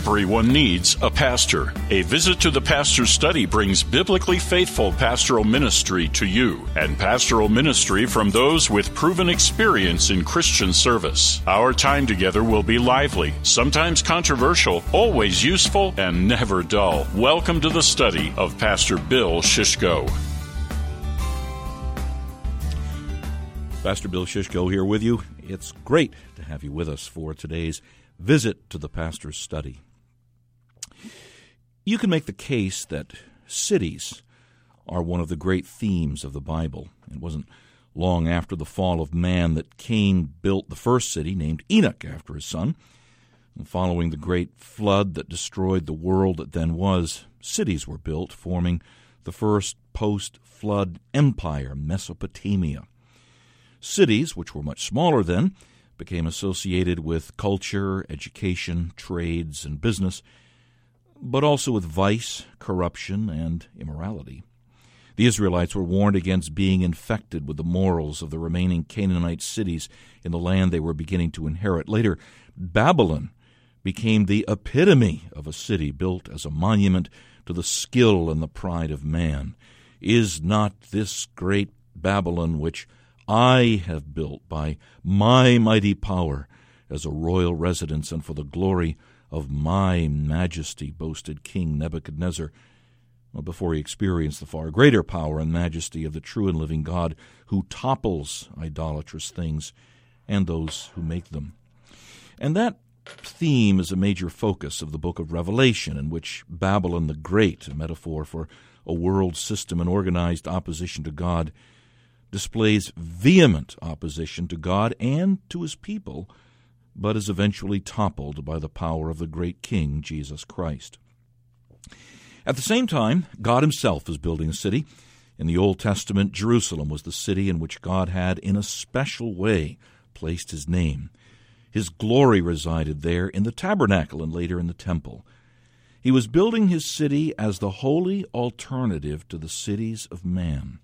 Everyone needs a pastor. A visit to the Pastor's Study brings biblically faithful pastoral ministry to you, and pastoral ministry from those with proven experience in Christian service. Our time together will be lively, sometimes controversial, always useful, and never dull. Welcome to the study of Pastor Bill Shishko. Pastor Bill Shishko here with you. It's great to have you with us for today's visit to the Pastor's Study. You can make the case that cities are one of the great themes of the Bible. It wasn't long after the fall of man that Cain built the first city, named Enoch after his son. And following the great flood that destroyed the world that then was, cities were built, forming the first post-flood empire, Mesopotamia. Cities, which were much smaller then, became associated with culture, education, trades, and business, but also with vice, corruption, and immorality. The Israelites were warned against being infected with the morals of the remaining Canaanite cities in the land they were beginning to inherit. Later, Babylon became the epitome of a city built as a monument to the skill and the pride of man. Is not this great Babylon, which I have built by my mighty power as a royal residence and for the glory of my majesty, boasted King Nebuchadnezzar, before he experienced the far greater power and majesty of the true and living God, who topples idolatrous things and those who make them. And that theme is a major focus of the book of Revelation, in which Babylon the Great, a metaphor for a world system in organized opposition to God, displays vehement opposition to God and to his people, but is eventually toppled by the power of the great King, Jesus Christ. At the same time, God himself is building a city. In the Old Testament, Jerusalem was the city in which God had, in a special way, placed his name. His glory resided there in the tabernacle and later in the temple. He was building his city as the holy alternative to the cities of man.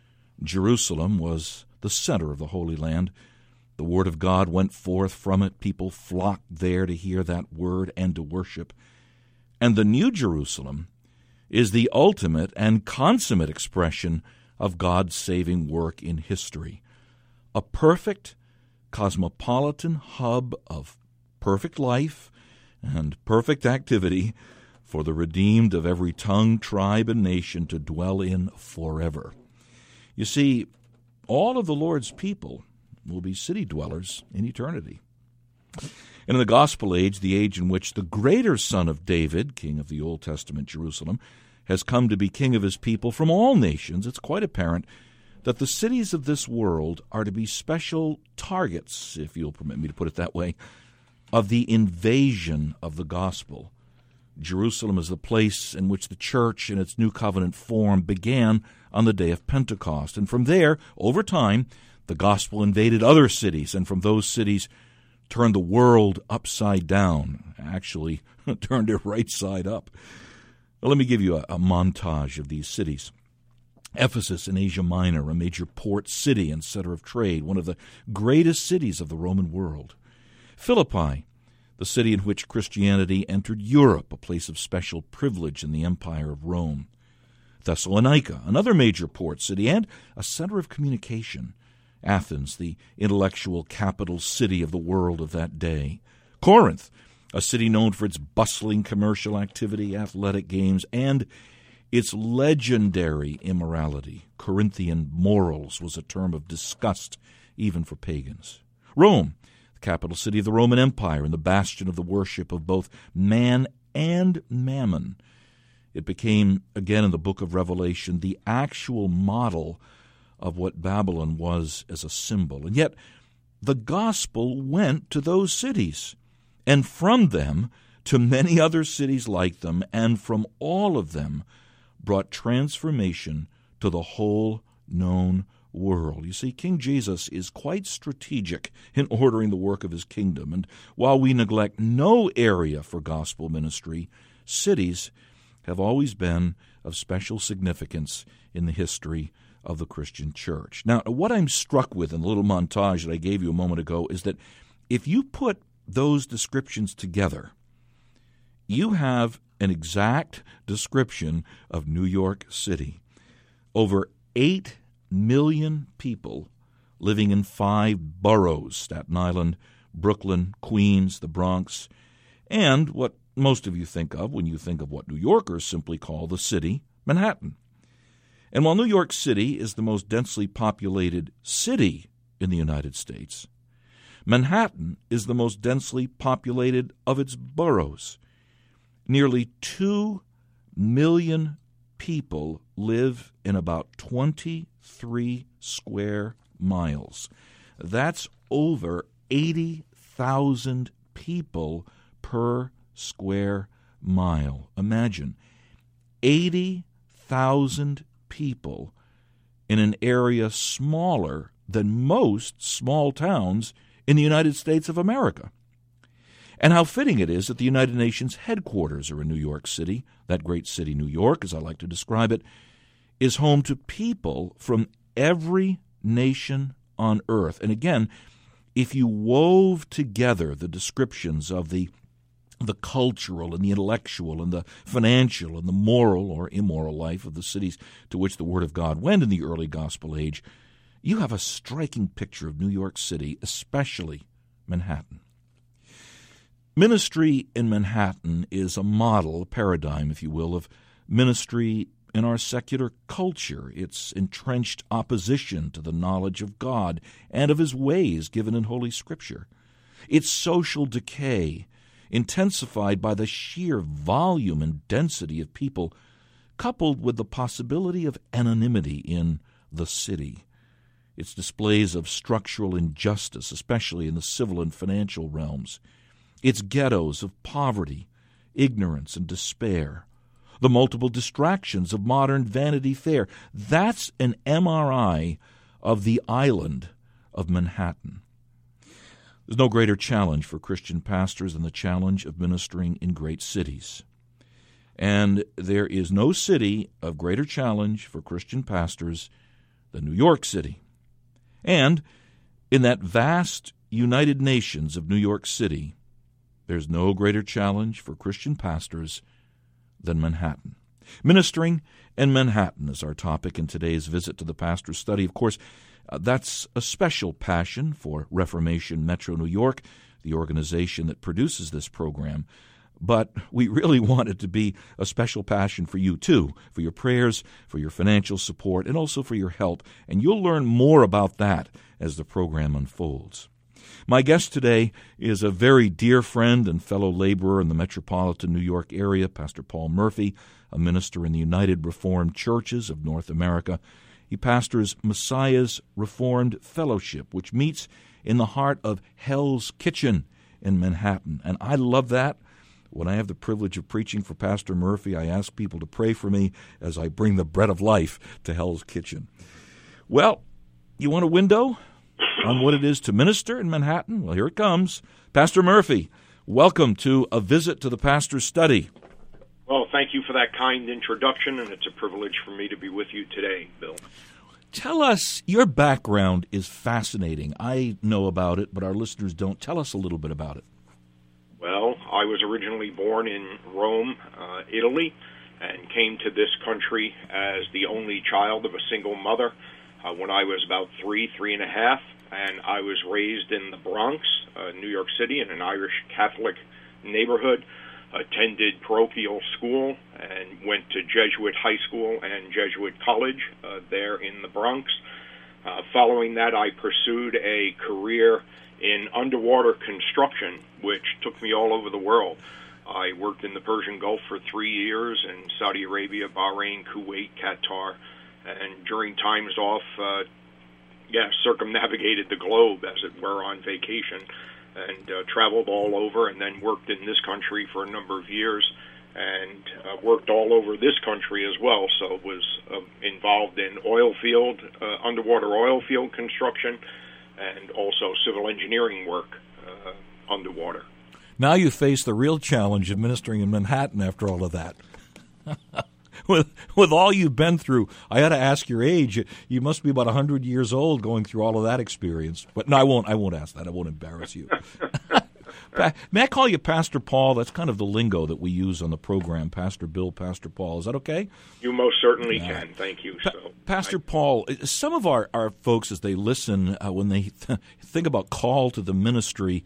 Jerusalem was the center of the Holy Land. The Word of God went forth from it. People flocked there to hear that Word and to worship. And the New Jerusalem is the ultimate and consummate expression of God's saving work in history. A perfect, cosmopolitan hub of perfect life and perfect activity for the redeemed of every tongue, tribe, and nation to dwell in forever. You see, all of the Lord's people will be city dwellers in eternity. And in the gospel age, the age in which the greater Son of David, king of the Old Testament Jerusalem, has come to be king of his people from all nations, it's quite apparent that the cities of this world are to be special targets, if you'll permit me to put it that way, of the invasion of the gospel. Jerusalem is the place in which the church in its new covenant form began on the day of Pentecost. And from there, over time, the gospel invaded other cities, and from those cities turned the world upside down, actually turned it right side up. Well, let me give you a montage of these cities. Ephesus in Asia Minor, a major port city and center of trade, one of the greatest cities of the Roman world. Philippi, the city in which Christianity entered Europe, a place of special privilege in the Empire of Rome. Thessalonica, another major port city and a center of communication. Athens, the intellectual capital city of the world of that day. Corinth, a city known for its bustling commercial activity, athletic games, and its legendary immorality. Corinthian morals was a term of disgust even for pagans. Rome, the capital city of the Roman Empire and the bastion of the worship of both man and mammon. It became, again in the book of Revelation, the actual model of what Babylon was as a symbol. And yet, the gospel went to those cities, and from them to many other cities like them, and from all of them brought transformation to the whole known world. You see, King Jesus is quite strategic in ordering the work of his kingdom, and while we neglect no area for gospel ministry, cities have always been of special significance in the history of the Christian church. Now, what I'm struck with in the little montage that I gave you a moment ago is that if you put those descriptions together, you have an exact description of New York City. Over 8 million people living in 5 boroughs: Staten Island, Brooklyn, Queens, the Bronx, and what most of you think of when you think of what New Yorkers simply call the city, Manhattan. And while New York City is the most densely populated city in the United States, Manhattan is the most densely populated of its boroughs. Nearly 2 million people live in about 23 square miles. That's over 80,000 people per square mile. Imagine 80,000 people in an area smaller than most small towns in the United States of America. And how fitting it is that the United Nations headquarters are in New York City. That great city, New York, as I like to describe it, is home to people from every nation on earth. And again, if you wove together the descriptions of the cultural and the intellectual and the financial and the moral or immoral life of the cities to which the Word of God went in the early gospel age, you have a striking picture of New York City, especially Manhattan. Ministry in Manhattan is a model, a paradigm, if you will, of ministry in our secular culture. Its entrenched opposition to the knowledge of God and of His ways given in Holy Scripture. Its social decay, intensified by the sheer volume and density of people, coupled with the possibility of anonymity in the city. Its displays of structural injustice, especially in the civil and financial realms. Its ghettos of poverty, ignorance, and despair. The multiple distractions of modern Vanity Fair. That's an MRI of the island of Manhattan. There's no greater challenge for Christian pastors than the challenge of ministering in great cities. And there is no city of greater challenge for Christian pastors than New York City. And in that vast United Nations of New York City, there's no greater challenge for Christian pastors than Manhattan. Ministering in Manhattan is our topic in today's visit to the Pastor's Study. Of course, that's a special passion for Reformation Metro New York, the organization that produces this program. But we really want it to be a special passion for you, too, for your prayers, for your financial support, and also for your help. And you'll learn more about that as the program unfolds. My guest today is a very dear friend and fellow laborer in the metropolitan New York area, Pastor Paul Murphy, a minister in the United Reformed Churches of North America. He pastors Messiah's Reformed Fellowship, which meets in the heart of Hell's Kitchen in Manhattan. And I love that. When I have the privilege of preaching for Pastor Murphy, I ask people to pray for me as I bring the bread of life to Hell's Kitchen. Well, you want a window on what it is to minister in Manhattan? Well, here it comes. Pastor Murphy, welcome to A Visit to the Pastor's Study. Well, thank you for that kind introduction, and it's a privilege for me to be with you today, Bill. Tell us, your background is fascinating. I know about it, but our listeners don't. Tell us a little bit about it. Well, I was originally born in Rome, Italy, and came to this country as the only child of a single mother when I was about 3.5, and I was raised in the Bronx, New York City, in an Irish Catholic neighborhood, attended parochial school, and went to Jesuit high school and Jesuit college there in the Bronx. Following that, I pursued a career in underwater construction, which took me all over the world. I worked in the Persian Gulf for 3 years, in Saudi Arabia, Bahrain, Kuwait, Qatar, and during times off, circumnavigated the globe, as it were, on vacation, and traveled all over, and then worked in this country for a number of years, and worked all over this country as well, so was involved in underwater oil field construction, and also civil engineering work underwater. Now you face the real challenge of ministering in Manhattan after all of that. With all you've been through, I had to ask your age. You must be about 100 years old going through all of that experience. But no, I won't ask that. I won't embarrass you. May I call you Pastor Paul? That's kind of the lingo that we use on the program, Pastor Bill, Pastor Paul. Is that okay? You most certainly can. Thank you. Pastor Paul, some of our folks, as they listen, when they think about call to the ministry,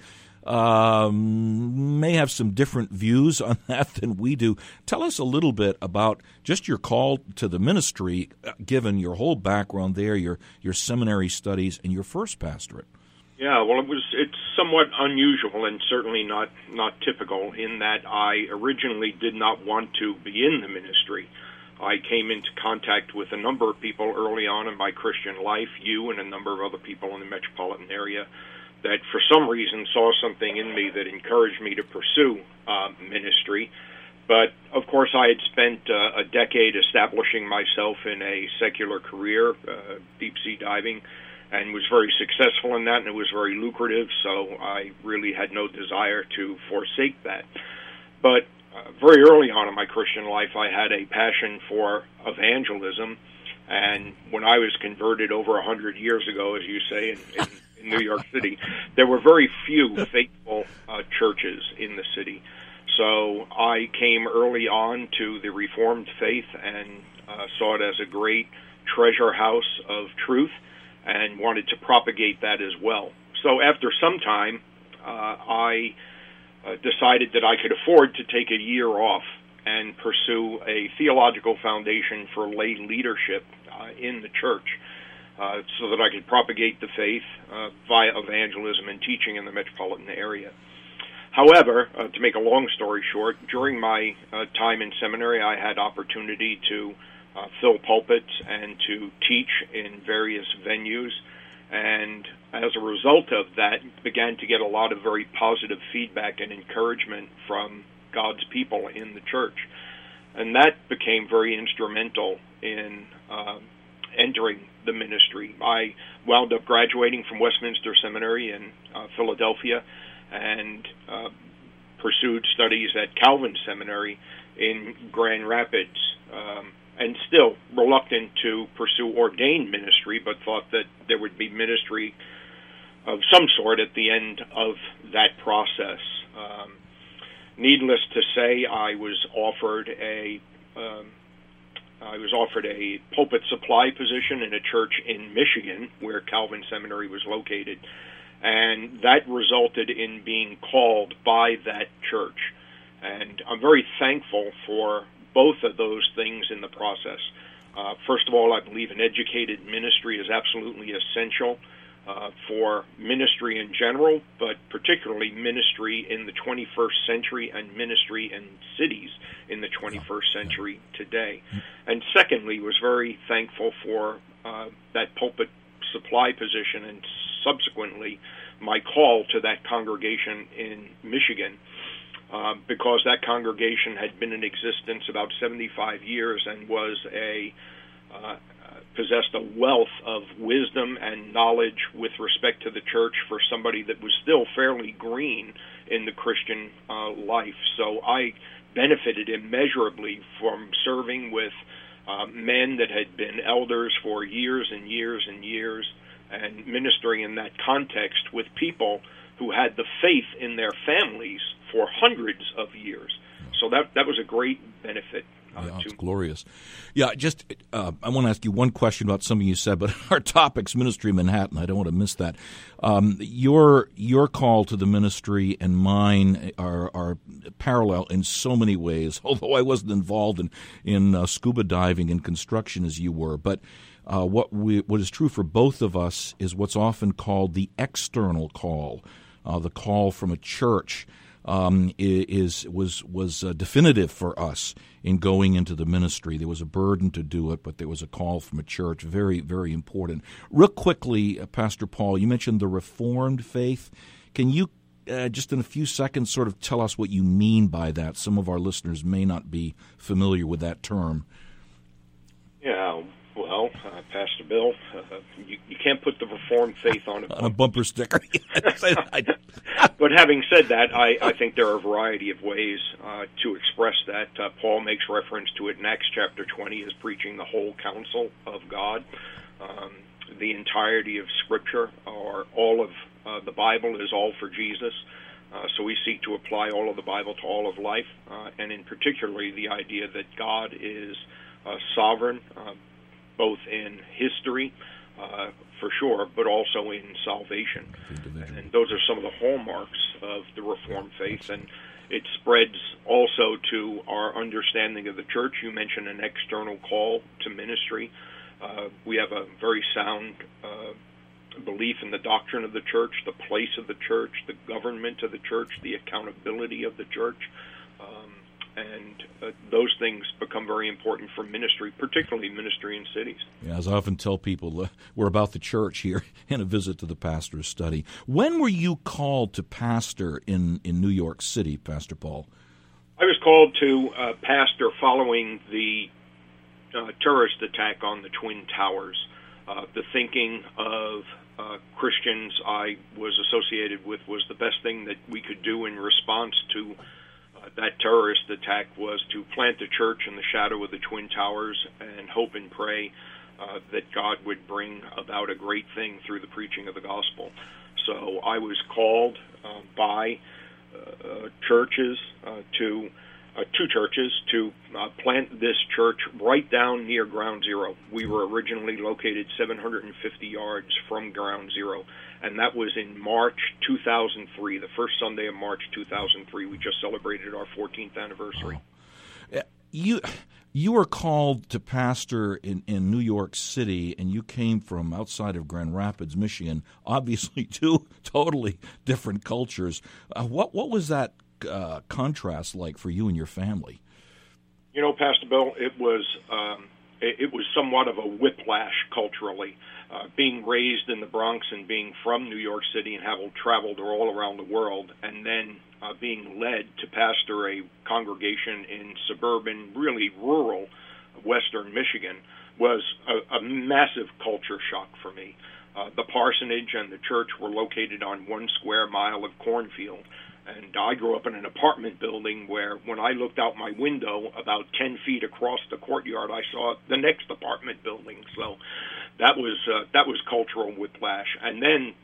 may have some different views on that than we do. Tell us a little bit about just your call to the ministry, given your whole background there, your seminary studies, and your first pastorate. Yeah, well, it's somewhat unusual and certainly not typical in that I originally did not want to be in the ministry. I came into contact with a number of people early on in my Christian life, you and a number of other people in the metropolitan area, that for some reason saw something in me that encouraged me to pursue ministry. But, of course, I had spent a decade establishing myself in a secular career, deep-sea diving, and was very successful in that, and it was very lucrative, so I really had no desire to forsake that. But very early on in my Christian life, I had a passion for evangelism, and when I was converted over 100 years ago, as you say, in New York City, there were very few faithful churches in the city. So I came early on to the Reformed faith and saw it as a great treasure house of truth, and wanted to propagate that as well. So after some time, I decided that I could afford to take a year off and pursue a theological foundation for lay leadership in the church, so that I could propagate the faith via evangelism and teaching in the metropolitan area. However, to make a long story short, during my time in seminary, I had opportunity to fill pulpits and to teach in various venues, and as a result of that, began to get a lot of very positive feedback and encouragement from God's people in the church. And that became very instrumental in entering the ministry. I wound up graduating from Westminster Seminary in Philadelphia and pursued studies at Calvin Seminary in Grand Rapids, and still reluctant to pursue ordained ministry, but thought that there would be ministry of some sort at the end of that process. Needless to say, I was offered a pulpit supply position in a church in Michigan, where Calvin Seminary was located, and that resulted in being called by that church. And I'm very thankful for both of those things in the process. First of all, I believe an educated ministry is absolutely essential for ministry in general, but particularly ministry in the 21st century and ministry in cities in the 21st century today. And secondly, was very thankful for that pulpit supply position and subsequently my call to that congregation in Michigan, because that congregation had been in existence about 75 years and was possessed a wealth of wisdom and knowledge with respect to the church for somebody that was still fairly green in the Christian life. So I benefited immeasurably from serving with men that had been elders for years and years and years, and ministering in that context with people who had the faith in their families for hundreds of years. So that was a great benefit. It's glorious. Yeah, I want to ask you one question about something you said, but our topic's Ministry of Manhattan. I don't want to miss that. Your call to the ministry and mine are parallel in so many ways, although I wasn't involved in scuba diving and construction as you were. But what is true for both of us is what's often called the external call, the call from a church. Was definitive for us in going into the ministry. There was a burden to do it, but there was a call from a church. Very, very important. Real quickly, Pastor Paul, you mentioned the Reformed faith. Can you, just in a few seconds, sort of tell us what you mean by that? Some of our listeners may not be familiar with that term. Yeah, well, Pastor Bill, you can't put the Reformed faith on a bumper sticker. But having said that, I think there are a variety of ways to express that. Paul makes reference to it in Acts chapter 20 as preaching the whole counsel of God. The entirety of Scripture, or all of the Bible, is all for Jesus. So we seek to apply all of the Bible to all of life, and in particularly the idea that God is sovereign, both in history, for sure, but also in salvation. And those are some of the hallmarks of the Reformed faith, and it spreads also to our understanding of the church. You mentioned an external call to ministry. We have a very sound belief in the doctrine of the church, the place of the church, the government of the church, the accountability of the church. And those things become very important for ministry, particularly ministry in cities. Yeah, as I often tell people, we're about the church here in A Visit to the Pastor's Study. When were you called to pastor in New York City, Pastor Paul? I was called to pastor following the terrorist attack on the Twin Towers. The thinking of Christians I was associated with was the best thing that we could do in response to that terrorist attack was to plant a church in the shadow of the Twin Towers and hope and pray that God would bring about a great thing through the preaching of the gospel. So I was called by churches to two churches to plant this church right down near Ground Zero. We were originally located 750 yards from Ground Zero, and that was in March 2003, the first Sunday of March 2003. We just celebrated our 14th anniversary. You were called to pastor in New York City, and you came from outside of Grand Rapids, Michigan, obviously two totally different cultures. What was that contrast like for you and your family? You know, Pastor Bill, it was somewhat of a whiplash culturally. Being raised in the Bronx and being from New York City and having traveled all around the world, and then being led to pastor a congregation in suburban, really rural western Michigan was a massive culture shock for me. The parsonage and the church were located on 1 square mile of cornfield. And I grew up in an apartment building where when I looked out my window about 10 feet across the courtyard, I saw the next apartment building. So that was cultural whiplash. And then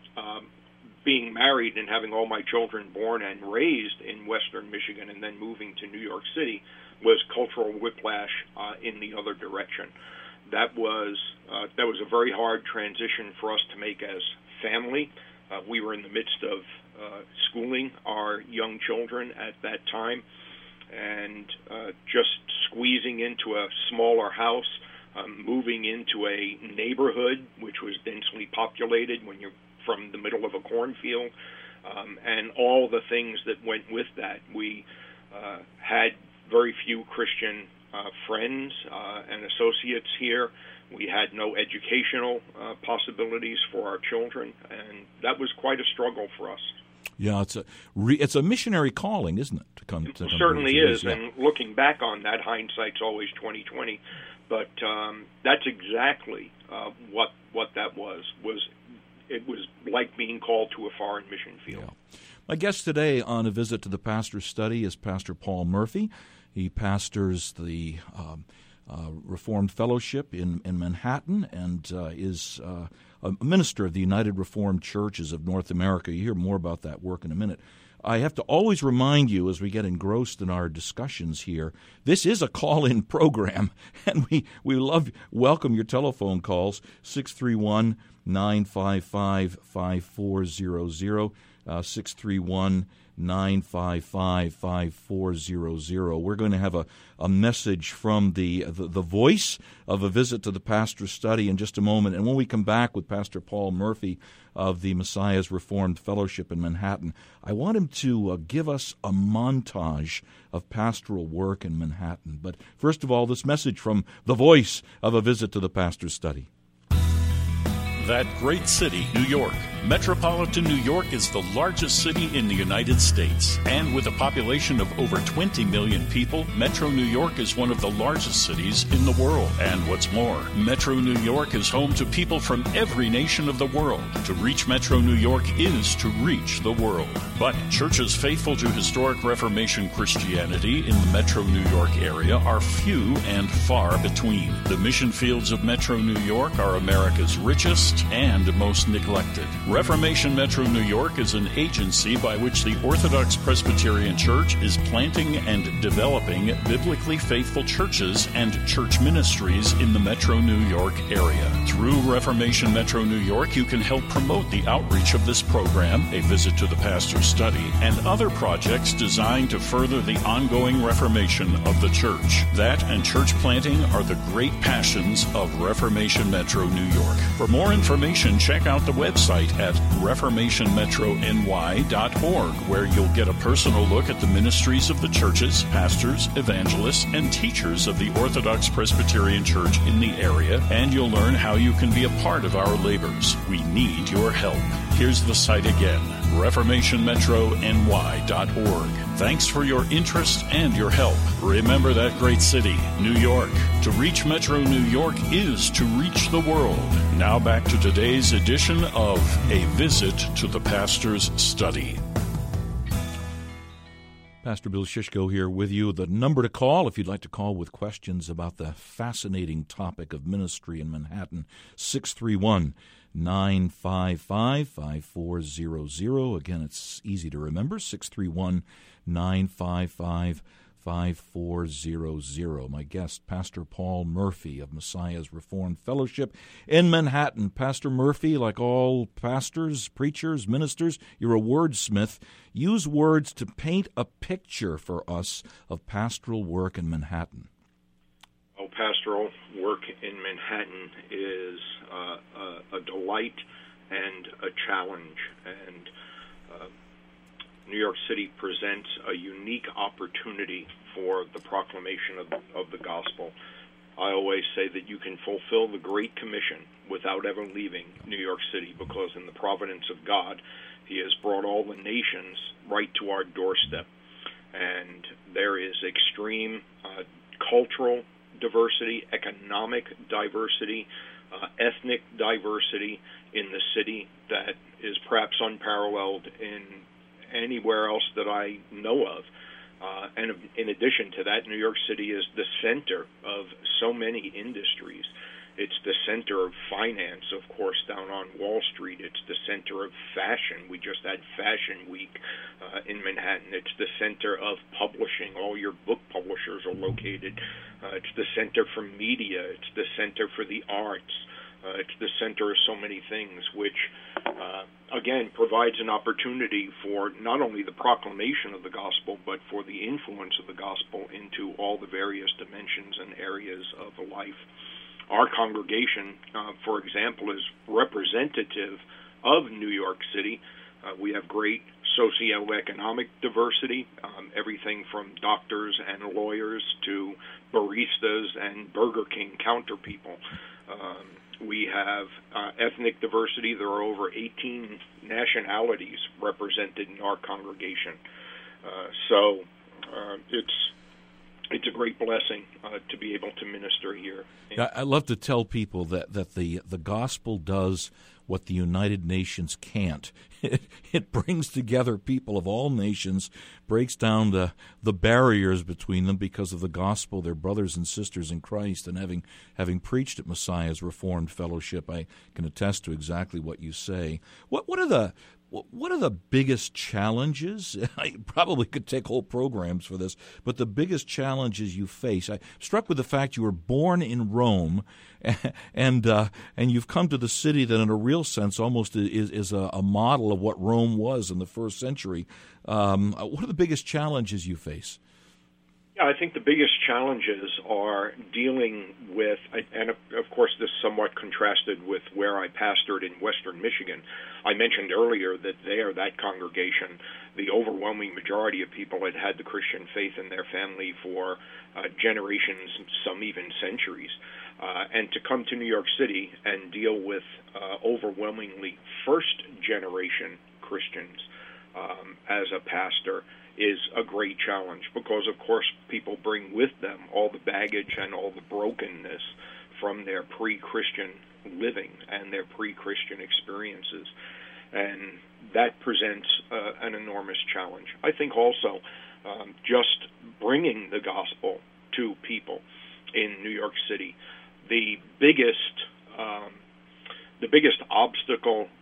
being married and having all my children born and raised in western Michigan and then moving to New York City was cultural whiplash in the other direction. That was a very hard transition for us to make as family. We were in the midst of schooling our young children at that time, and just squeezing into a smaller house, moving into a neighborhood which was densely populated when you're from the middle of a cornfield, and all the things that went with that. We had very few Christian friends and associates here. We had no educational possibilities for our children, and that was quite a struggle for us. Yeah, it's a missionary calling, isn't it? To come it certainly is, yeah. And looking back on that, hindsight's always 20/20. But that's exactly what that was. It was like being called to a foreign mission field. Yeah. My guest today on A Visit to the Pastor's Study is Pastor Paul Murphy. He pastors the Reformed Fellowship in Manhattan and is a minister of the United Reformed Churches of North America. You hear more about that work in a minute. I have to always remind you, as we get engrossed in our discussions here, this is a call-in program, and we welcome your telephone calls, 631-955-5400, 631-955-5400. We're going to have a message from the voice of A Visit to the Pastor's Study in just a moment. And when we come back with Pastor Paul Murphy of the Messiah's Reformed Fellowship in Manhattan, I want him to give us a montage of pastoral work in Manhattan. But first of all, this message from the voice of A Visit to the Pastor's Study. That great city, New York. Metropolitan New York is the largest city in the United States. And with a population of over 20 million people, Metro New York is one of the largest cities in the world. And what's more, Metro New York is home to people from every nation of the world. To reach Metro New York is to reach the world. But churches faithful to historic Reformation Christianity in the Metro New York area are few and far between. The mission fields of Metro New York are America's richest and most neglected. Reformation Metro New York is an agency by which the Orthodox Presbyterian Church is planting and developing biblically faithful churches and church ministries in the Metro New York area. Through Reformation Metro New York, you can help promote the outreach of this program, a visit to the pastor's study, and other projects designed to further the ongoing reformation of the church. That and church planting are the great passions of Reformation Metro New York. For more information, check out the website at reformationmetrony.org, where you'll get a personal look at the ministries of the churches, pastors, evangelists, and teachers of the Orthodox Presbyterian Church in the area, and you'll learn how you can be a part of our labors. We need your help. Here's the site again, reformationmetrony.org. Thanks for your interest and your help. Remember that great city, New York. To reach Metro New York is to reach the world. Now back to today's edition of A Visit to the Pastor's Study. Pastor Bill Shishko here with you. The number to call, if you'd like to call with questions about the fascinating topic of ministry in Manhattan, 631-955-5400. Again, it's easy to remember, 631-955-5400. My guest, Pastor Paul Murphy of Messiah's Reformed Fellowship in Manhattan. Pastor Murphy, like all pastors, preachers, ministers, you're a wordsmith. Use words to paint a picture for us of pastoral work in Manhattan. Oh, pastoral work in Manhattan is a delight and a challenge, and New York City presents a unique opportunity for the proclamation of the gospel. I always say that you can fulfill the Great Commission without ever leaving New York City, because in the providence of God, He has brought all the nations right to our doorstep. And there is extreme cultural diversity, economic diversity, ethnic diversity in the city that is perhaps unparalleled in anywhere else that I know of. And in addition to that, New York City is the center of so many industries. It's the center of finance, of course, down on Wall Street. It's the center of fashion. We just had Fashion Week in Manhattan. It's the center of publishing. All your book publishers are located. It's the center for media. It's the center for the arts. It's the center of so many things, which, again, provides an opportunity for not only the proclamation of the gospel, but for the influence of the gospel into all the various dimensions and areas of life. Our congregation, for example, is representative of New York City. We have great socioeconomic diversity, everything from doctors and lawyers to baristas and Burger King counter people. We have ethnic diversity. There are over 18 nationalities represented in our congregation. So it's a great blessing to be able to minister here. I love to tell people that the gospel does what the United Nations can't. It brings together people of all nations, breaks down the barriers between them because of the gospel. They're brothers and sisters in Christ, and having preached at Messiah's Reformed Fellowship, I can attest to exactly what you say. What are the biggest challenges? I probably could take whole programs for this, but the biggest challenges you face. I'm struck with the fact you were born in Rome, and you've come to the city that, in a real sense, almost is a model of what Rome was in the first century. What are the biggest challenges you face? Yeah, I think the biggest challenges are dealing with, and of course this somewhat contrasted with where I pastored in Western Michigan. I mentioned earlier that there, that congregation, the overwhelming majority of people had had the Christian faith in their family for generations, some even centuries. And to come to New York City and deal with overwhelmingly first-generation Christians as a pastor is a great challenge, because, of course, people bring with them all the baggage and all the brokenness from their pre-Christian living and their pre-Christian experiences. And that presents an enormous challenge. I think also just bringing the gospel to people in New York City, the biggest obstacle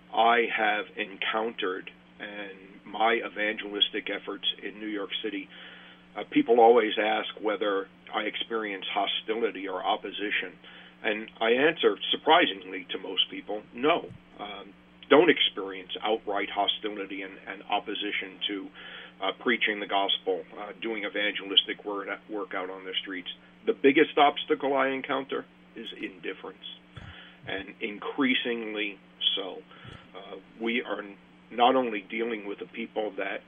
I have encountered in my evangelistic efforts in New York City, people always ask whether I experience hostility or opposition. And I answer, surprisingly to most people, no. Don't experience outright hostility and opposition to preaching the gospel, doing evangelistic work out on the streets. The biggest obstacle I encounter is indifference, and increasingly so. We are not only dealing with the people that,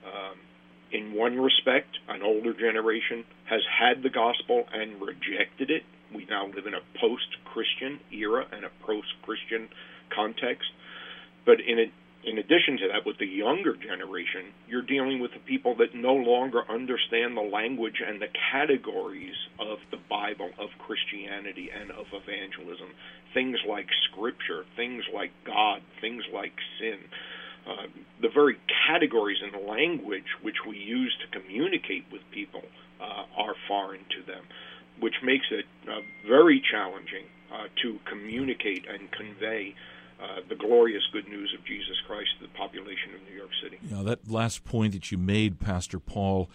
in one respect, an older generation has had the gospel and rejected it. We now live in a post-Christian era and a post-Christian context. But in addition to that, with the younger generation, you're dealing with the people that no longer understand the language and the categories of the Bible, of Christianity, and of evangelism. Things like Scripture, things like God, things like sin. The very categories and language which we use to communicate with people are foreign to them, which makes it very challenging to communicate and convey the glorious good news of Jesus Christ to the population of New York City. That last point that you made, Pastor Paul,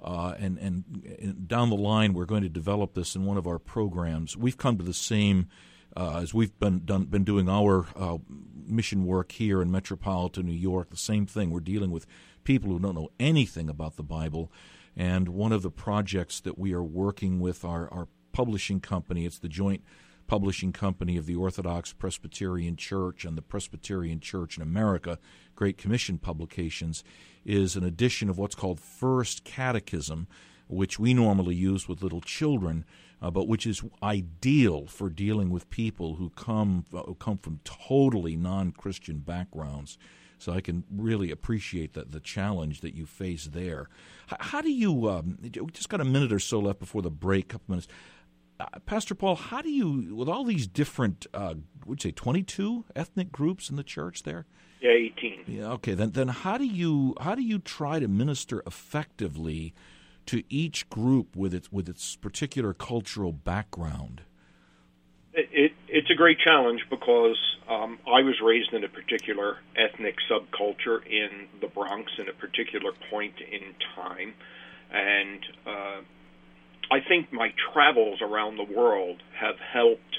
and down the line we're going to develop this in one of our programs. We've come to the same, as we've been doing our mission work here in metropolitan New York, the same thing. We're dealing with people who don't know anything about the Bible. And one of the projects that we are working with our publishing company, it's the joint publishing company of the Orthodox Presbyterian Church and the Presbyterian Church in America, Great Commission Publications, is an edition of what's called First Catechism, which we normally use with little children, but which is ideal for dealing with people who come from totally non-Christian backgrounds. So I can really appreciate the challenge that you face there. How do you, we just got a minute or so left before the break, couple minutes. Pastor Paul, how do you, with all these different, would you say 22 ethnic groups in the church there? Yeah, 18. Yeah, okay. Then how do you try to minister effectively to each group with its particular cultural background? It's a great challenge because I was raised in a particular ethnic subculture in the Bronx in a particular point in time, and I think my travels around the world have helped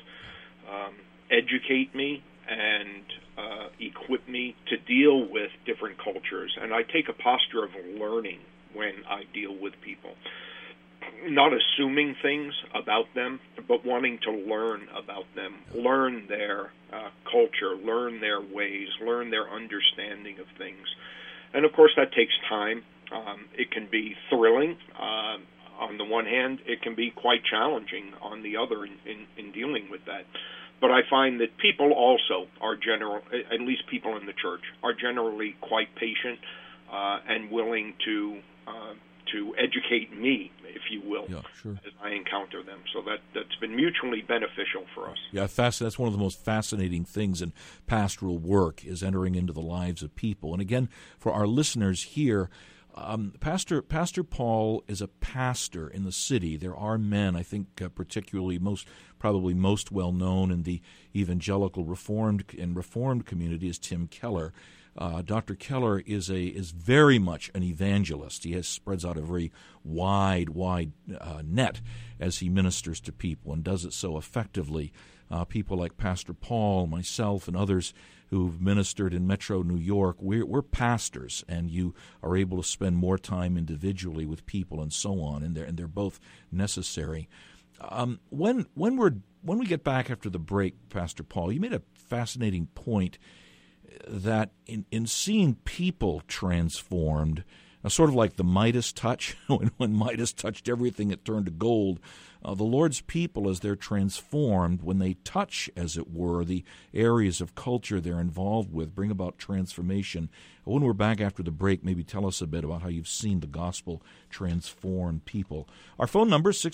educate me and equip me to deal with different cultures. And I take a posture of learning when I deal with people. Not assuming things about them, but wanting to learn about them, learn their culture, learn their ways, learn their understanding of things. And, of course, that takes time. It can be thrilling. On the one hand, it can be quite challenging on the other in dealing with that. But I find that people also are at least people in the church, are generally quite patient and willing to educate me, if you will, as I encounter them. So that's been mutually beneficial for us. Yeah, that's one of the most fascinating things in pastoral work, is entering into the lives of people. And again, for our listeners here, Pastor Paul is a pastor in the city. There are men, I think, particularly probably most well known in the evangelical Reformed community is Tim Keller. Dr. Keller is very much an evangelist. He spreads out a very wide net as he ministers to people and does it so effectively. People like Pastor Paul, myself, and others who've ministered in Metro New York, we're pastors, and you are able to spend more time individually with people and so on, and they're both necessary. When we get back after the break, Pastor Paul, you made a fascinating point that in seeing people transformed, sort of like the Midas touch, when Midas touched everything, it turned to gold. The Lord's people, as they're transformed, when they touch, as it were, the areas of culture they're involved with, bring about transformation. When we're back after the break, maybe tell us a bit about how you've seen the gospel transform people. Our phone number is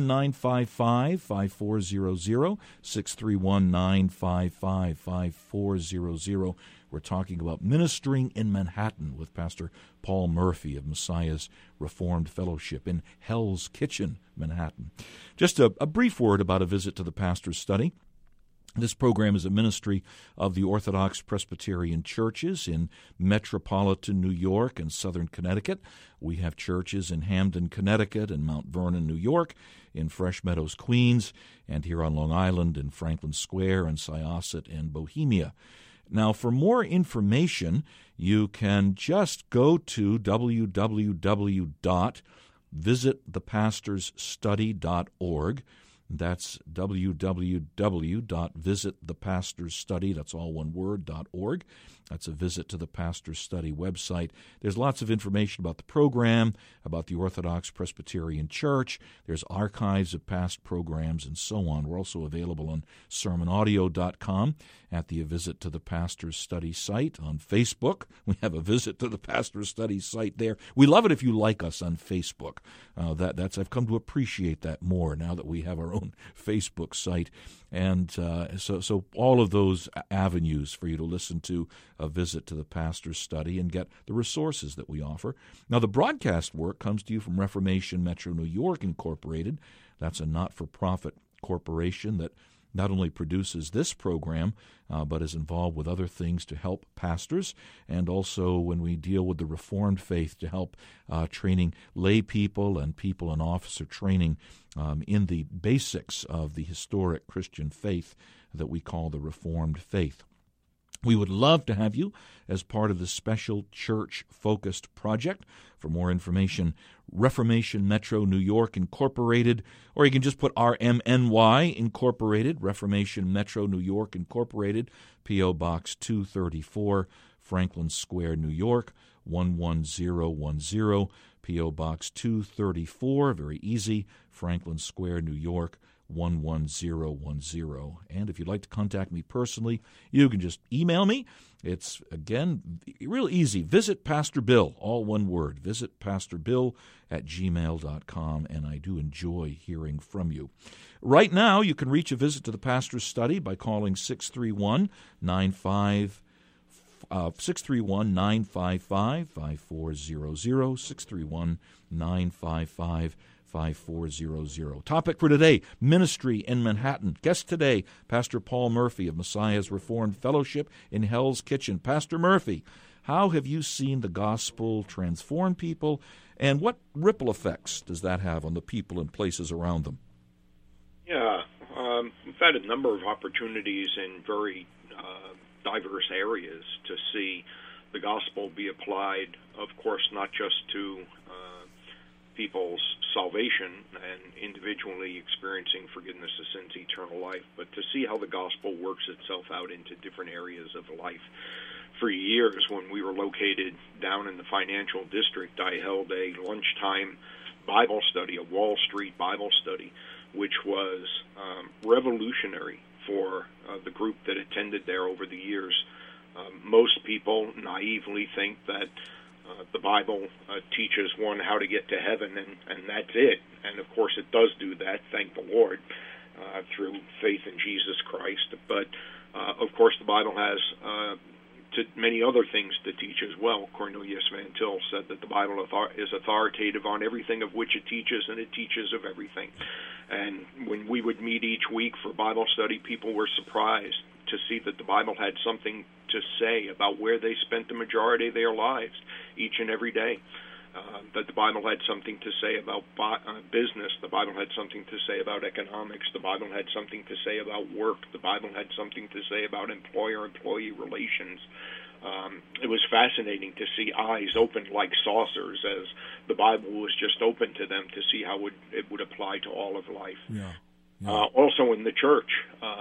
631-955-5400, 631-955-5400. We're talking about ministering in Manhattan with Pastor Paul Murphy of Messiah's Reformed Fellowship in Hell's Kitchen, Manhattan. Just a brief word about a visit to the pastor's study. This program is a ministry of the Orthodox Presbyterian churches in metropolitan New York and southern Connecticut. We have churches in Hamden, Connecticut, and Mount Vernon, New York, in Fresh Meadows, Queens, and here on Long Island in Franklin Square and Syosset and Bohemia. Now, for more information, you can just go to www.visitthepastorsstudy.org. That's www.visitthepastorsstudy, that's all one word, .org. That's a visit to the Pastor's Study website. There's lots of information about the program, about the Orthodox Presbyterian Church. There's archives of past programs and so on. We're also available on sermonaudio.com at the Visit to the Pastor's Study site. On Facebook, we have a Visit to the Pastor's Study site there. We love it if you like us on Facebook. I've come to appreciate that more now that we have our own Facebook site. And so all of those avenues for you to listen to a Visit to the Pastor's Study and get the resources that we offer. Now, the broadcast work comes to you from Reformation Metro New York Incorporated. That's a not-for-profit corporation that not only produces this program, but is involved with other things to help pastors, and also when we deal with the Reformed faith to help training lay people and people in officer training in the basics of the historic Christian faith that we call the Reformed faith. We would love to have you as part of this special church-focused project. For more information, Reformation Metro New York Incorporated, or you can just put RMNY Incorporated, Reformation Metro New York Incorporated, P.O. Box 234, Franklin Square, New York, 11010, P.O. Box 234, very easy, Franklin Square, New York, 11010. And if you'd like to contact me personally, you can just email me. It's, again, real easy. Visit Pastor Bill, all one word. Visit pastorbill@gmail.com, and I do enjoy hearing from you. Right now, you can reach a Visit to the Pastor's Study by calling 631-955-5400, 631-955-5400. 5400. Topic for today, ministry in Manhattan. Guest today, Pastor Paul Murphy of Messiah's Reformed Fellowship in Hell's Kitchen. Pastor Murphy, how have you seen the gospel transform people, and what ripple effects does that have on the people and places around them? Yeah, we've had a number of opportunities in very diverse areas to see the gospel be applied, of course, not just to people's salvation and individually experiencing forgiveness of sins, eternal life, but to see how the gospel works itself out into different areas of life. For years, when we were located down in the financial district, I held a lunchtime Bible study, a Wall Street Bible study, which was revolutionary for the group that attended there over the years. Most people naively think that the Bible teaches one how to get to heaven, and that's it. And, of course, it does do that, thank the Lord, through faith in Jesus Christ. But, of course, the Bible has many other things to teach as well. Cornelius Van Til said that the Bible is authoritative on everything of which it teaches, and it teaches of everything. And when we would meet each week for Bible study, people were surprised to see that the Bible had something to say about where they spent the majority of their lives each and every day. That the Bible had something to say about business. The Bible had something to say about economics. The Bible had something to say about work. The Bible had something to say about employer-employee relations. It was fascinating to see eyes opened like saucers as the Bible was just open to them to see how it would apply to all of life. Yeah. Also in the church,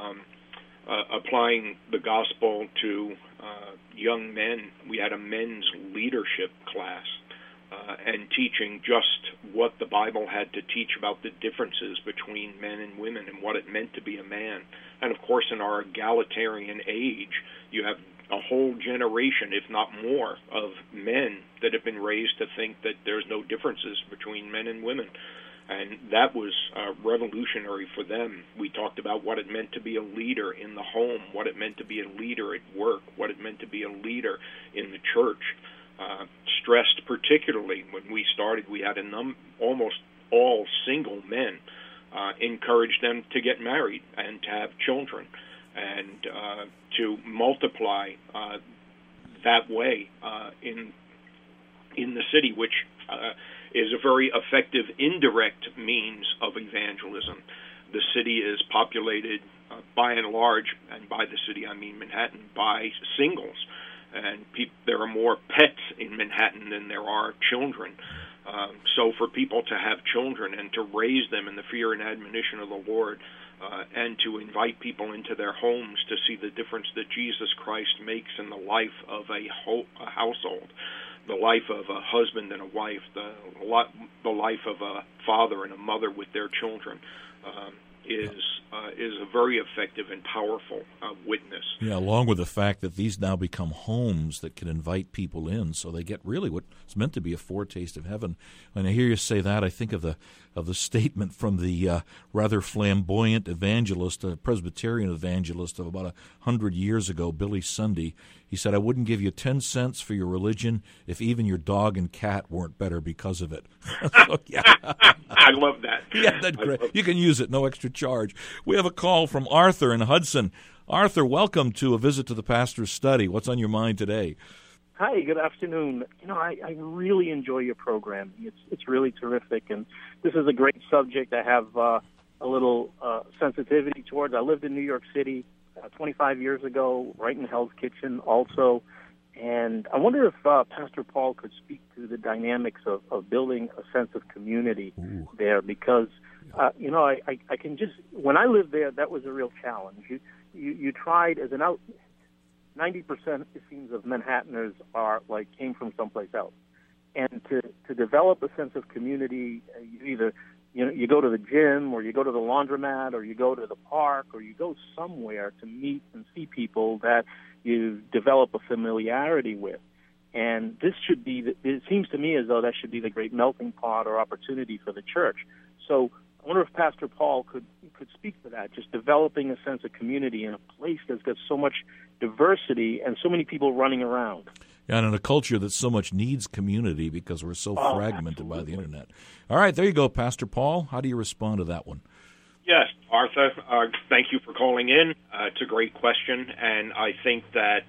applying the gospel to young men. We had a men's leadership class and teaching just what the Bible had to teach about the differences between men and women and what it meant to be a man. And, of course, in our egalitarian age, you have a whole generation, if not more, of men that have been raised to think that there's no differences between men and women. And that was revolutionary for them. We talked about what it meant to be a leader in the home, what it meant to be a leader at work, what it meant to be a leader in the church. Stressed particularly when we started, we had almost all single men, encouraged them to get married and to have children. and to multiply that way in the city, which is a very effective indirect means of evangelism. The city is populated by and large, and by the city I mean Manhattan, by singles. And there are more pets in Manhattan than there are children. So for people to have children and to raise them in the fear and admonition of the Lord, and to invite people into their homes to see the difference that Jesus Christ makes in the life of a household, the life of a husband and a wife, the life of a father and a mother with their children, is a very effective and powerful witness. Yeah, along with the fact that these now become homes that can invite people in, so they get really what's meant to be a foretaste of heaven. When I hear you say that, I think of the statement from the rather flamboyant evangelist, a Presbyterian evangelist of about 100 years ago, Billy Sunday. He said, "I wouldn't give you 10 cents for your religion if even your dog and cat weren't better because of it." So, yeah. I love that. Yeah, that's great. You can use it, no extra charge. We have a call from Arthur in Hudson. Arthur, welcome to A Visit to the Pastor's Study. What's on your mind today? Hi, good afternoon. I really enjoy your program. It's really terrific, and this is a great subject I have a little sensitivity towards. I lived in New York City 25 years ago, right in Hell's Kitchen also, and I wonder if Pastor Paul could speak to the dynamics of building a sense of community there, because I can just, when I lived there, that was a real challenge. You tried as an 90% it seems of Manhattaners came from someplace else, and to develop a sense of community, you either you go to the gym, or you go to the laundromat, or you go to the park, or you go somewhere to meet and see people that you develop a familiarity with. And this should be, it seems to me as though that should be the great melting pot or opportunity for the church. So I wonder if Pastor Paul could speak to that, just developing a sense of community in a place that's got so much diversity and so many people running around. Yeah, and in a culture that so much needs community because we're so fragmented by the Internet. All right, there you go, Pastor Paul. How do you respond to that one? Yes, Arthur, thank you for calling in. It's a great question, and I think that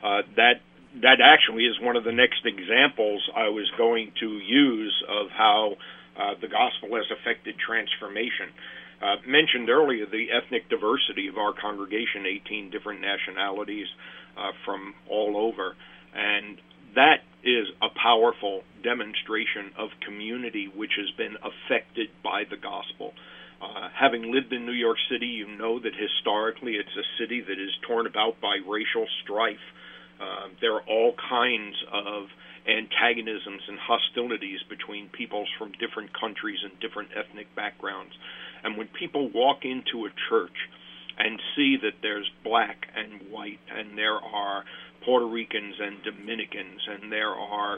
that actually is one of the next examples I was going to use of how the gospel has affected transformation. Mentioned earlier the ethnic diversity of our congregation, 18 different nationalities from all over, and that is a powerful demonstration of community which has been affected by the gospel. Having lived in New York City, you know that historically it's a city that is torn about by racial strife. There are all kinds of antagonisms and hostilities between peoples from different countries and different ethnic backgrounds. And when people walk into a church and see that there's black and white, and there are Puerto Ricans and Dominicans, and there are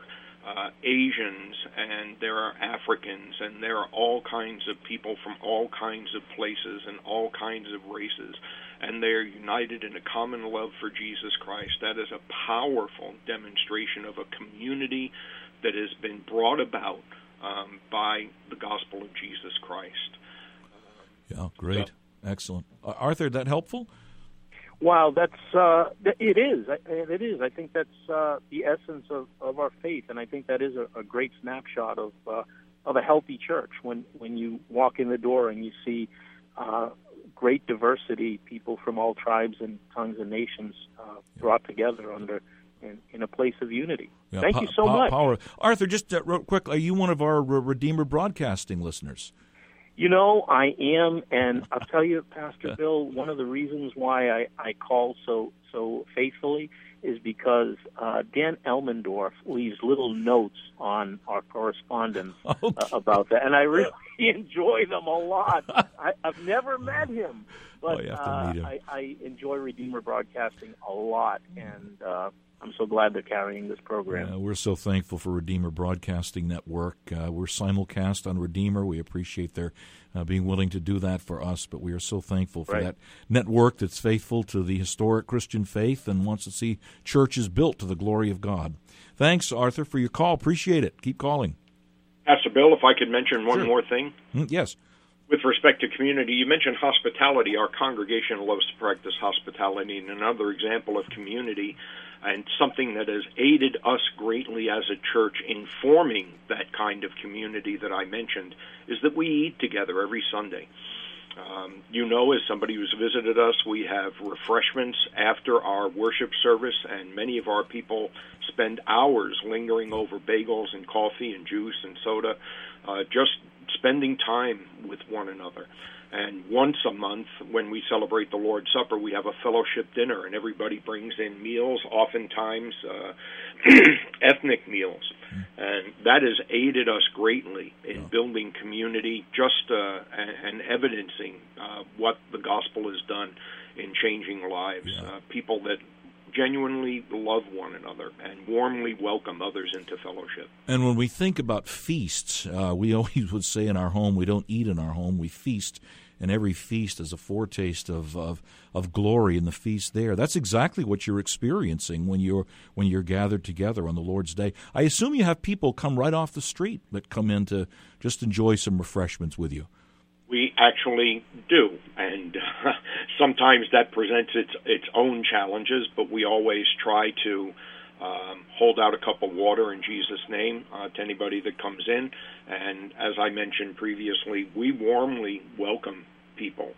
Asians, and there are Africans, and there are all kinds of people from all kinds of places and all kinds of races, and they're united in a common love for Jesus Christ, that is a powerful demonstration of a community that has been brought about by the gospel of Jesus Christ. Yeah, great. Excellent. Arthur, that helpful? Wow, it is. It is. I think that's the essence of our faith, and I think that is a great snapshot of a healthy church. When you walk in the door and you see great diversity, people from all tribes and tongues and nations brought together in a place of unity. Yeah, Thank you so much. Power. Arthur, just real quick, are you one of our Redeemer Broadcasting listeners? I am, and I'll tell you, Pastor Bill, one of the reasons why I call so faithfully is because Dan Elmendorf leaves little notes on our correspondence about that, and I really enjoy them a lot. I've never met him, but you have to meet him. I enjoy Redeemer Broadcasting a lot, and I'm so glad they're carrying this program. We're so thankful for Redeemer Broadcasting Network. We're simulcast on Redeemer. We appreciate their being willing to do that for us, but we are so thankful for that network that's faithful to the historic Christian faith and wants to see churches built to the glory of God. Thanks, Arthur, for your call. Appreciate it. Keep calling. Pastor Bill, if I could mention one more thing. Yes. With respect to community, you mentioned hospitality. Our congregation loves to practice hospitality, and another example of community and something that has aided us greatly as a church in forming that kind of community that I mentioned is that we eat together every Sunday. As somebody who's visited us, we have refreshments after our worship service, and many of our people spend hours lingering over bagels and coffee and juice and soda, just spending time with one another. And once a month, when we celebrate the Lord's Supper, we have a fellowship dinner, and everybody brings in meals, oftentimes ethnic meals. And that has aided us greatly in building community, and evidencing what the gospel has done in changing lives. People that genuinely love one another and warmly welcome others into fellowship. And when we think about feasts, we always would say in our home, we don't eat in our home, we feast. And every feast is a foretaste of glory in the feast there. That's exactly what you're experiencing when you're gathered together on the Lord's Day. I assume you have people come right off the street that come in to just enjoy some refreshments with you. We actually do, and sometimes that presents its own challenges, but we always try to hold out a cup of water in Jesus' name to anybody that comes in. And as I mentioned previously, we warmly welcome people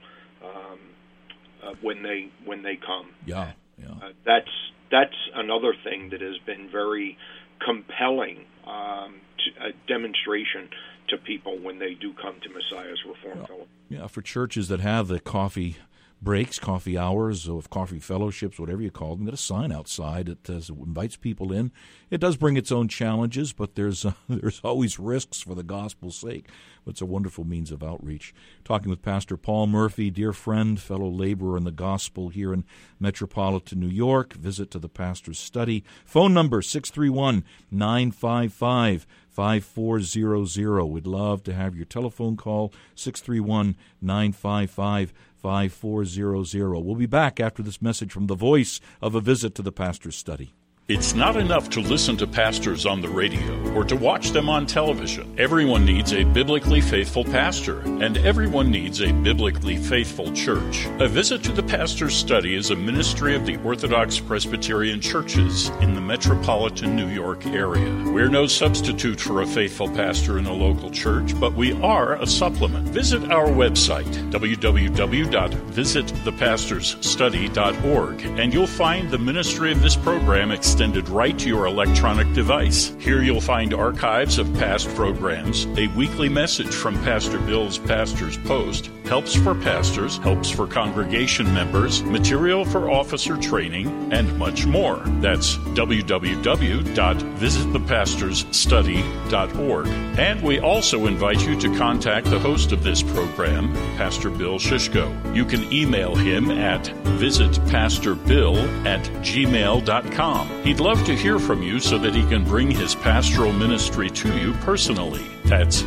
when they come. That's another thing that has been very compelling demonstration to people when they do come to Messiah's Reformed Fellowship. Yeah, for churches that have the coffee breaks, coffee hours, or coffee fellowships, whatever you call them, get a sign outside that invites people in. It does bring its own challenges, but there's always risks for the gospel's sake. But it's a wonderful means of outreach. Talking with Pastor Paul Murphy, dear friend, fellow laborer in the gospel here in metropolitan New York. Visit to the Pastor's Study. Phone number 631-955-5400. We'd love to have your telephone call, 631-955-5400. We'll be back after this message from the voice of a visit to the Pastor's Study. It's not enough to listen to pastors on the radio or to watch them on television. Everyone needs a biblically faithful pastor, and everyone needs a biblically faithful church. A Visit to the Pastor's Study is a ministry of the Orthodox Presbyterian churches in the metropolitan New York area. We're no substitute for a faithful pastor in a local church, but we are a supplement. Visit our website, www.visitthepastorsstudy.org, and you'll find the ministry of this program extended right to your electronic device. Here you'll find archives of past programs, a weekly message from Pastor Bill's Pastor's Post, helps for pastors, helps for congregation members, material for officer training, and much more. That's www.visitthepastorsstudy.org. And we also invite you to contact the host of this program, Pastor Bill Shishko. You can email him at visitpastorbill@gmail.com. He'd love to hear from you so that he can bring his pastoral ministry to you personally. That's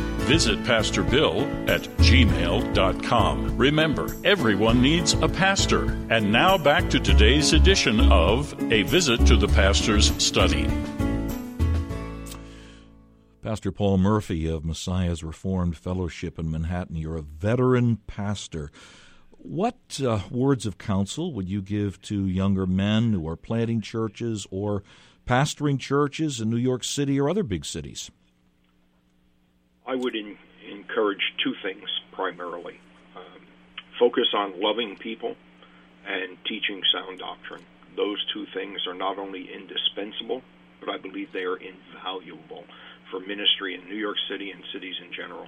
visitpastorbill@gmail.com. Remember, everyone needs a pastor. And now back to today's edition of A Visit to the Pastor's Study. Pastor Paul Murphy of Messiah's Reformed Fellowship in Manhattan. You're a veteran pastor. What words of counsel would you give to younger men who are planting churches or pastoring churches in New York City or other big cities? I would encourage two things primarily. Focus on loving people and teaching sound doctrine. Those two things are not only indispensable, but I believe they are invaluable for ministry in New York City and cities in general.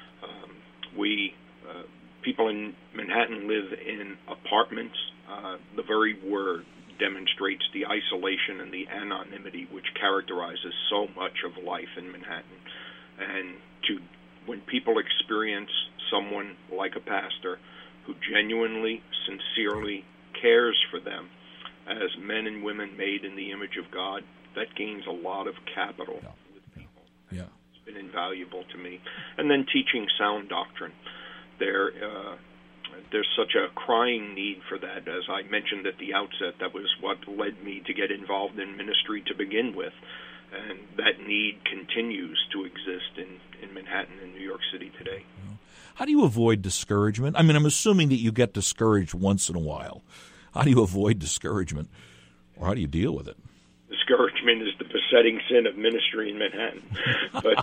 People in Manhattan live in apartments. The very word demonstrates the isolation and the anonymity which characterizes so much of life in Manhattan. And when people experience someone like a pastor who genuinely, sincerely cares for them as men and women made in the image of God, that gains a lot of capital with people. Yeah. It's been invaluable to me. And then teaching sound doctrine. There's such a crying need for that. As I mentioned at the outset, that was what led me to get involved in ministry to begin with. And that need continues to exist in Manhattan and New York City today. How do you avoid discouragement? I mean, I'm assuming that you get discouraged once in a while. How do you avoid discouragement, or how do you deal with it? Discouragement is the besetting sin of ministry in Manhattan. But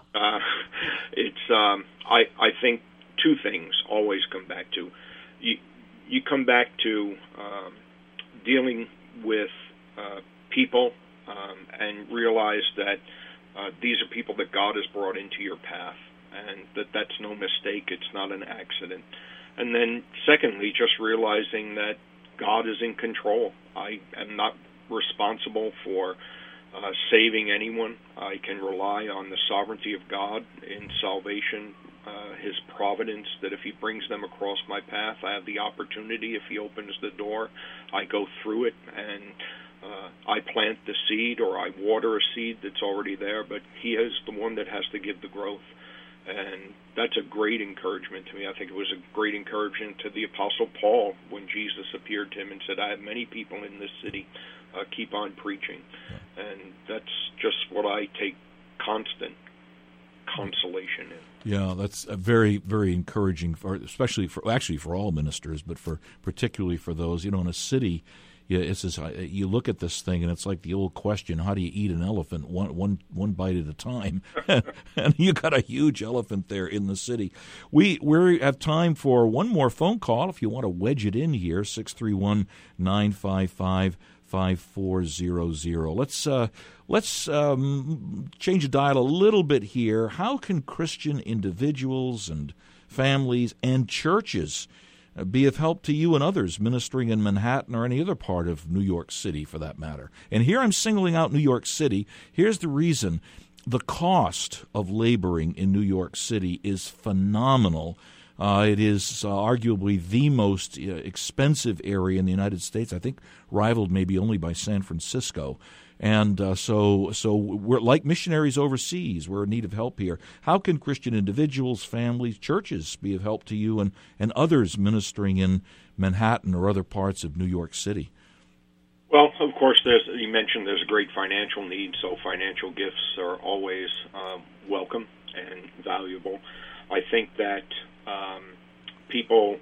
I think two things always come back to. You come back to dealing with people and realize that these are people that God has brought into your path, and that's no mistake. It's not an accident. And then secondly, just realizing that God is in control. I am not responsible for saving anyone. I can rely on the sovereignty of God in salvation, His providence, that if He brings them across my path, I have the opportunity. If He opens the door, I go through it, and I plant the seed or I water a seed that's already there, but He is the one that has to give the growth. And that's a great encouragement to me. I think it was a great encouragement to the Apostle Paul when Jesus appeared to him and said, I have many people in this city, keep on preaching. And that's just what I take constant consolation in. Yeah, that's a very, very encouraging, especially for all ministers, but particularly for those, in a city. Yeah, it's just, you look at this thing, and it's like the old question: how do you eat an elephant? One bite at a time, and you got a huge elephant there in the city. We have time for one more phone call. If you want to wedge it in here, 631-955-5400. Let's change the dial a little bit here. How can Christian individuals and families and churches be of help to you and others ministering in Manhattan or any other part of New York City, for that matter? And here I'm singling out New York City. Here's the reason. The cost of laboring in New York City is phenomenal. It is arguably the most expensive area in the United States, I think rivaled maybe only by San Francisco. And so we're like missionaries overseas. We're in need of help here. How can Christian individuals, families, churches be of help to you and others ministering in Manhattan or other parts of New York City? Well, of course, you mentioned there's a great financial need, so financial gifts are always welcome and valuable. I think that people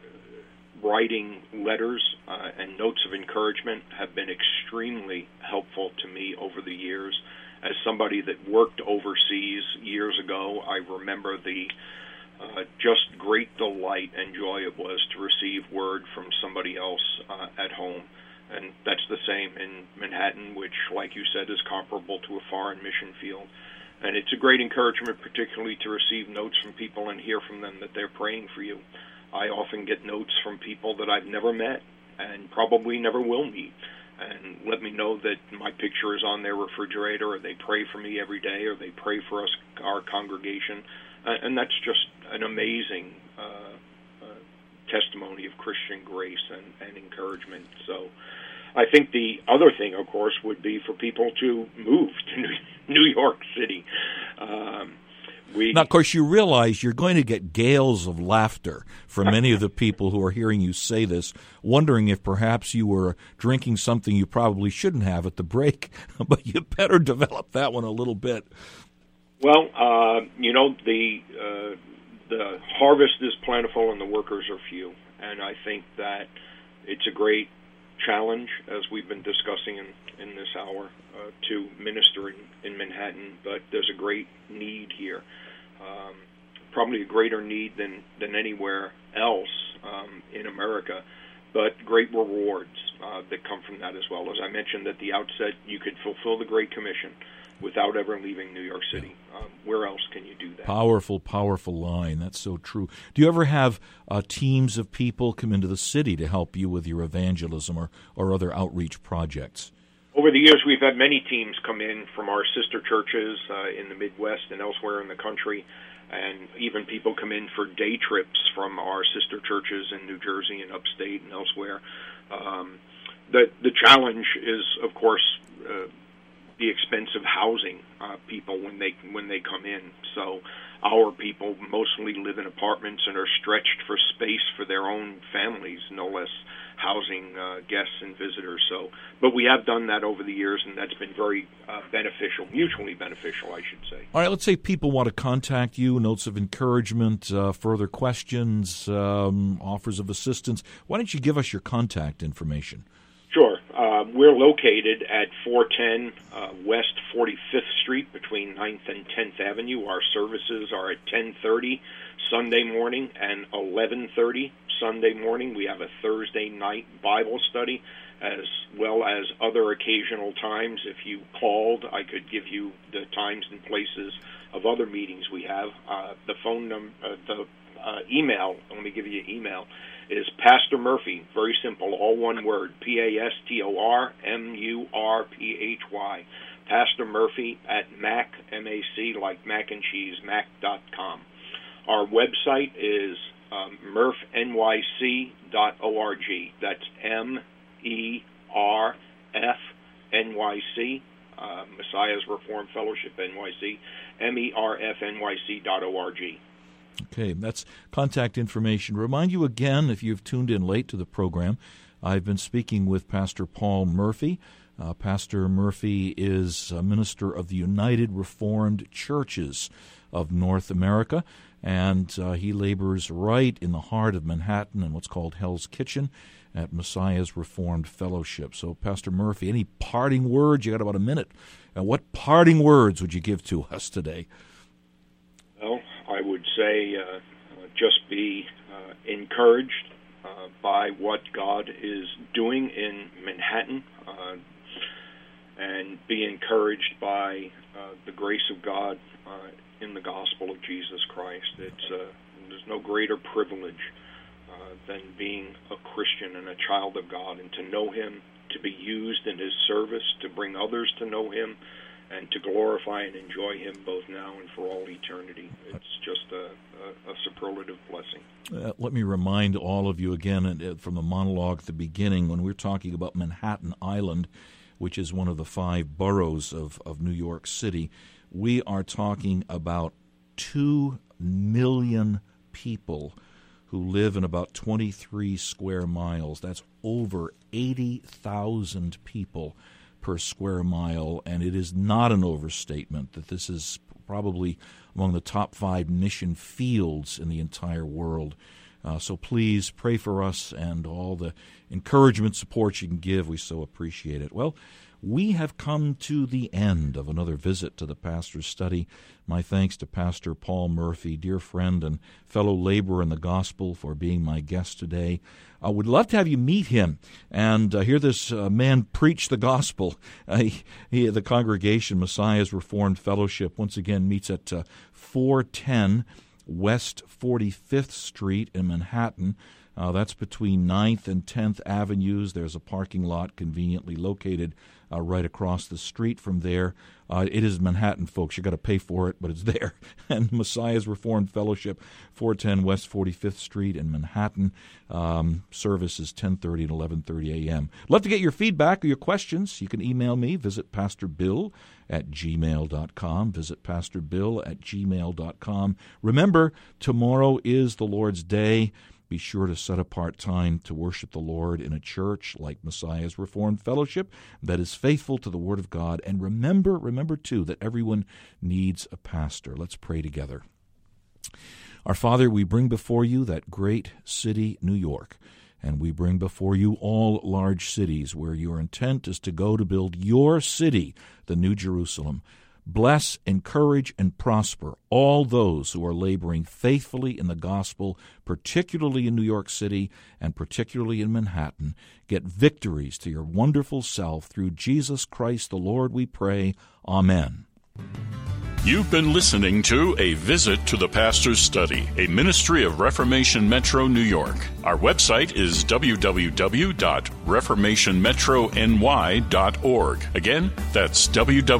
writing letters and notes of encouragement have been extremely helpful to me over the years. As somebody that worked overseas years ago, I remember the just great delight and joy it was to receive word from somebody else at home. And that's the same in Manhattan, which, like you said, is comparable to a foreign mission field. And it's a great encouragement, particularly to receive notes from people and hear from them that they're praying for you. I often get notes from people that I've never met and probably never will meet, and let me know that my picture is on their refrigerator, or they pray for me every day, or they pray for us, our congregation. And that's just an amazing testimony of Christian grace and encouragement. So I think the other thing, of course, would be for people to move to New York City. Now, of course, you realize you're going to get gales of laughter from many of the people who are hearing you say this, wondering if perhaps you were drinking something you probably shouldn't have at the break, but you better develop that one a little bit. Well, the harvest is plentiful and the workers are few, and I think that it's a great challenge, as we've been discussing in this hour, to minister in Manhattan, but there's a great need here, probably a greater need than anywhere else in America, but great rewards that come from that as well. As I mentioned at the outset, you could fulfill the Great Commission without ever leaving New York City. Where else can you do that? Powerful, powerful line. That's so true. Do you ever have teams of people come into the city to help you with your evangelism or other outreach projects? Over the years, we've had many teams come in from our sister churches in the Midwest and elsewhere in the country, and even people come in for day trips from our sister churches in New Jersey and upstate and elsewhere. The challenge is, of course, the expense of housing people when they come in. So our people mostly live in apartments and are stretched for space for their own families, no less housing guests and visitors. So, but we have done that over the years, and that's been very beneficial, mutually beneficial, I should say. All right, let's say people want to contact you, notes of encouragement, further questions, offers of assistance. Why don't you give us your contact information? Sure. We're located at 410 West 45th Street between 9th and 10th Avenue. Our services are at 10:30 Sunday morning and 11:30 Sunday morning. We have a Thursday night Bible study as well as other occasional times. If you called, I could give you the times and places of other meetings we have. The phone number, email, let me give you an email, is Pastor Murphy, very simple, all one word, PastorMurphy, Pastor Murphy at Mac, M-A-C, like mac and cheese, mac.com. Our website is merfnyc.org. That's MERF Messiah's Reformed Fellowship NYC, MERFNYC.org. Okay, that's contact information. Remind you again, if you've tuned in late to the program, I've been speaking with Pastor Paul Murphy. Pastor Murphy is a minister of the United Reformed Churches of North America, and he labors right in the heart of Manhattan in what's called Hell's Kitchen at Messiah's Reformed Fellowship. So, Pastor Murphy, any parting words? You got about a minute. What parting words would you give to us today? Well, I would say just be encouraged by what God is doing in Manhattan, and be encouraged by the grace of God in the gospel of Jesus Christ. There's no greater privilege than being a Christian and a child of God, and to know Him, to be used in His service, to bring others to know Him, and to glorify and enjoy Him both now and for all eternity. It's just a superlative blessing. Let me remind all of you again from the monologue at the beginning, when we're talking about Manhattan Island, which is one of the 5 boroughs of New York City, we are talking about 2 million people who live in about 23 square miles. That's over 80,000 people per square mile, and it is not an overstatement that this is probably among the top 5 mission fields in the entire world. So please pray for us and all the encouragement, support you can give. We so appreciate it. Well, we have come to the end of another visit to the Pastor's Study. My thanks to Pastor Paul Murphy, dear friend and fellow laborer in the gospel, for being my guest today. I would love to have you meet him and hear this man preach the gospel. The congregation, Messiah's Reformed Fellowship, once again meets at 410 West 45th Street in Manhattan. That's between 9th and 10th Avenues. There's a parking lot conveniently located right across the street from there. It is Manhattan, folks. You got to pay for it, but it's there. And Messiah's Reformed Fellowship, 410 West 45th Street in Manhattan. Service is 10:30 and 11:30 a.m. Love to get your feedback or your questions. You can email me. Visit pastorbill@gmail.com. Visit pastorbill@gmail.com. Remember, tomorrow is the Lord's Day. Be sure to set apart time to worship the Lord in a church like Messiah's Reformed Fellowship that is faithful to the Word of God. And remember too, that everyone needs a pastor. Let's pray together. Our Father, we bring before you that great city, New York, and we bring before you all large cities where your intent is to go to build your city, the New Jerusalem. Bless, encourage, and prosper all those who are laboring faithfully in the gospel, particularly in New York City and particularly in Manhattan. Get victories to your wonderful self through Jesus Christ the Lord, we pray. Amen. You've been listening to A Visit to the Pastor's Study, a ministry of Reformation Metro New York. Our website is www.reformationmetrony.org. Again, that's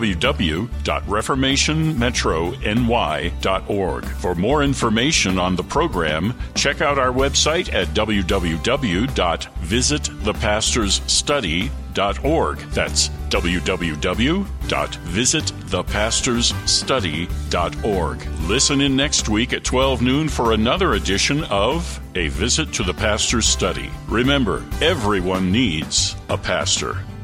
www.reformationmetrony.org. For more information on the program, check out our website at www.visitthepastorsstudy.com. www.visitthepastorsstudy.org. That's www.visitthepastorsstudy.org. Listen in next week at 12 noon for another edition of A Visit to the Pastor's Study. Remember, everyone needs a pastor.